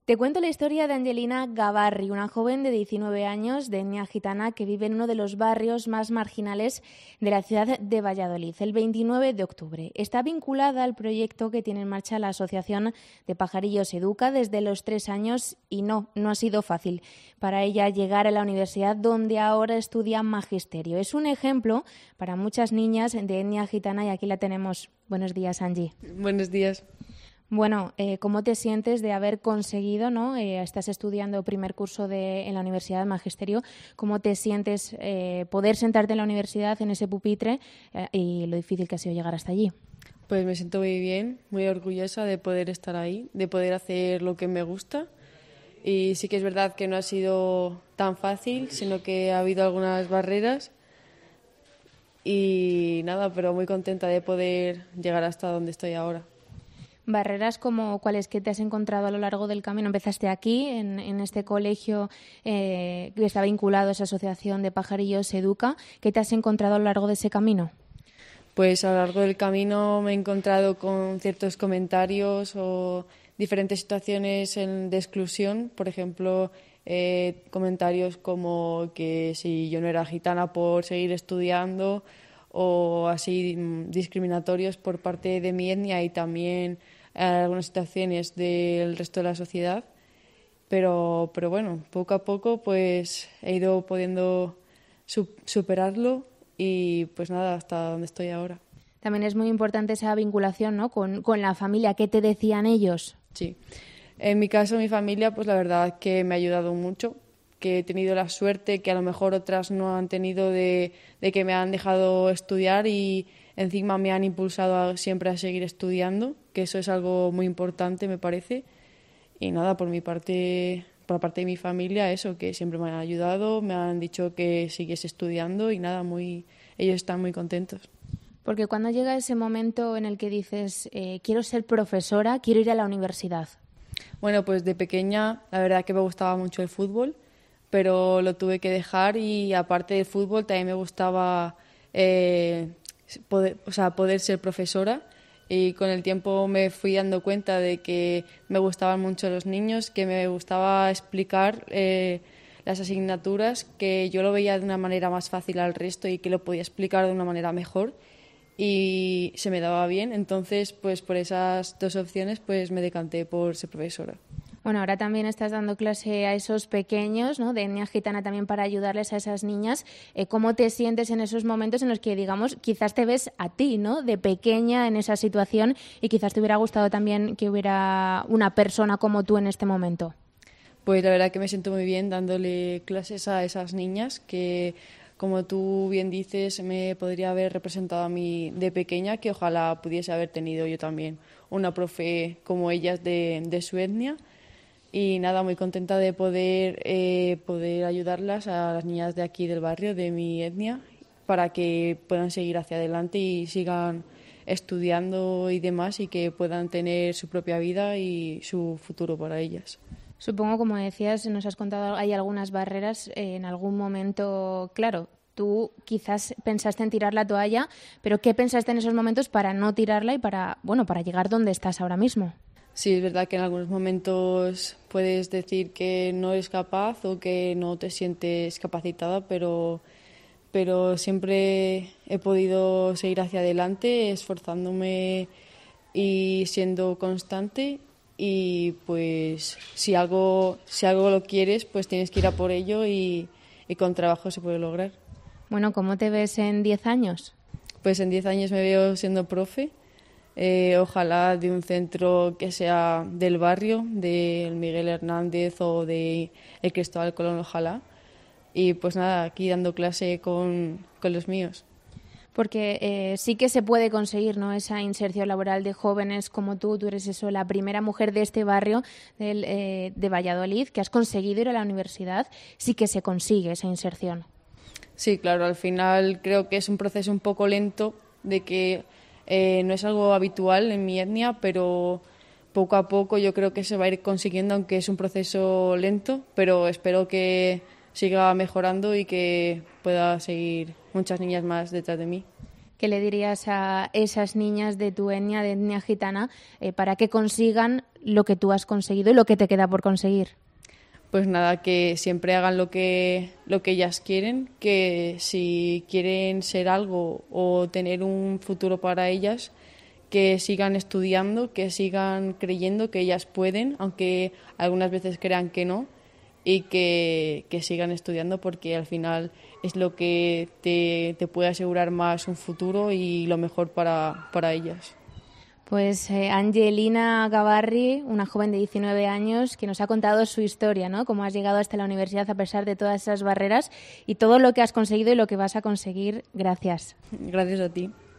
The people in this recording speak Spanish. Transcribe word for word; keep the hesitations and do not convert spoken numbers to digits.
Te cuento la historia de Angelina Gavarri, una joven de diecinueve años de etnia gitana que vive en uno de los barrios más marginales de la ciudad de Valladolid. El veintinueve de octubre está vinculada al proyecto que tiene en marcha la Asociación de Pajarillos Educa desde los tres años y no, no ha sido fácil para ella llegar a la universidad donde ahora estudia magisterio. Es un ejemplo para muchas niñas de etnia gitana y aquí la tenemos. Buenos días, Angie. Buenos días. Bueno, eh, ¿cómo te sientes de haber conseguido, ¿no? Eh, estás estudiando primer curso de, en la Universidad de Magisterio. ¿Cómo te sientes eh, poder sentarte en la universidad, en ese pupitre, eh, y lo difícil que ha sido llegar hasta allí? Pues me siento muy bien, muy orgullosa de poder estar ahí, de poder hacer lo que me gusta. Y sí que es verdad que no ha sido tan fácil, sino que ha habido algunas barreras. Y nada, pero muy contenta de poder llegar hasta donde estoy ahora. Barreras como cuáles que te has encontrado a lo largo del camino. Empezaste aquí, en, en este colegio eh, que está vinculado a esa asociación de Pajarillos Educa. ¿Qué te has encontrado a lo largo de ese camino? Pues a lo largo del camino me he encontrado con ciertos comentarios o diferentes situaciones en, de exclusión. Por ejemplo, eh, comentarios como que si yo no era gitana por seguir estudiando o así discriminatorios por parte de mi etnia y también algunas situaciones del resto de la sociedad, pero, pero bueno, poco a poco pues he ido pudiendo su- superarlo y pues nada, hasta donde estoy ahora. También es muy importante esa vinculación, ¿no? con, con la familia. ¿Qué te decían ellos? Sí, en mi caso mi familia pues la verdad que me ha ayudado mucho, que he tenido la suerte que a lo mejor otras no han tenido de, de que me han dejado estudiar y encima me han impulsado a, siempre a seguir estudiando, que eso es algo muy importante, me parece. Y nada, por mi parte, por la parte de mi familia, eso, que siempre me han ayudado, me han dicho que siguiese estudiando y nada, muy, ellos están muy contentos. Porque cuando llega ese momento en el que dices, eh, quiero ser profesora, quiero ir a la universidad. Bueno, pues de pequeña, la verdad que me gustaba mucho el fútbol, pero lo tuve que dejar y aparte del fútbol también me gustaba eh, poder, o sea, poder ser profesora y con el tiempo me fui dando cuenta de que me gustaban mucho los niños, que me gustaba explicar eh, las asignaturas, que yo lo veía de una manera más fácil al resto y que lo podía explicar de una manera mejor y se me daba bien, entonces pues por esas dos opciones pues me decanté por ser profesora. Bueno, ahora también estás dando clase a esos pequeños, ¿no? De etnia gitana también para ayudarles a esas niñas. Eh, ¿Cómo te sientes en esos momentos en los que, digamos, quizás te ves a ti, ¿no? De pequeña en esa situación y quizás te hubiera gustado también que hubiera una persona como tú en este momento? Pues la verdad que me siento muy bien dándole clases a esas niñas que, como tú bien dices, me podría haber representado a mí de pequeña, que ojalá pudiese haber tenido yo también una profe como ellas de, de su etnia. Y nada, muy contenta de poder, eh, poder ayudarlas a las niñas de aquí del barrio, de mi etnia, para que puedan seguir hacia adelante y sigan estudiando y demás y que puedan tener su propia vida y su futuro para ellas. Supongo, como decías, nos has contado, hay algunas barreras eh, en algún momento, claro. Tú quizás pensaste en tirar la toalla, pero ¿qué pensaste en esos momentos para no tirarla y para, bueno, para llegar donde estás ahora mismo? Sí, es verdad que en algunos momentos puedes decir que no eres capaz o que no te sientes capacitada, pero, pero siempre he podido seguir hacia adelante esforzándome y siendo constante y pues si algo, si algo lo quieres, pues tienes que ir a por ello y, y con trabajo se puede lograr. Bueno, ¿cómo te ves en diez años? Pues en diez años me veo siendo profe. Eh, ojalá de un centro que sea del barrio, del Miguel Hernández o de el Cristóbal Colón, ojalá. Y pues nada, aquí dando clase con, con los míos. Porque eh, sí que se puede conseguir, ¿no? Esa inserción laboral de jóvenes como tú. Tú eres eso, la primera mujer de este barrio del, eh, de Valladolid que has conseguido ir a la universidad. Sí que se consigue esa inserción. Sí, claro, al final creo que es un proceso un poco lento de que Eh, no es algo habitual en mi etnia, pero poco a poco yo creo que se va a ir consiguiendo, aunque es un proceso lento, pero espero que siga mejorando y que pueda seguir muchas niñas más detrás de mí. ¿Qué le dirías a esas niñas de tu etnia, de etnia gitana, eh, para que consigan lo que tú has conseguido y lo que te queda por conseguir? Pues nada, que siempre hagan lo que, lo que ellas quieren, que si quieren ser algo o tener un futuro para ellas, que sigan estudiando, que sigan creyendo que ellas pueden, aunque algunas veces crean que no, y que, que sigan estudiando porque al final es lo que te, te puede asegurar más un futuro y lo mejor para, para ellas. Pues eh, Angelina Gavarri, una joven de diecinueve años que nos ha contado su historia, ¿no? Cómo has llegado hasta la universidad a pesar de todas esas barreras y todo lo que has conseguido y lo que vas a conseguir. Gracias. Gracias a ti.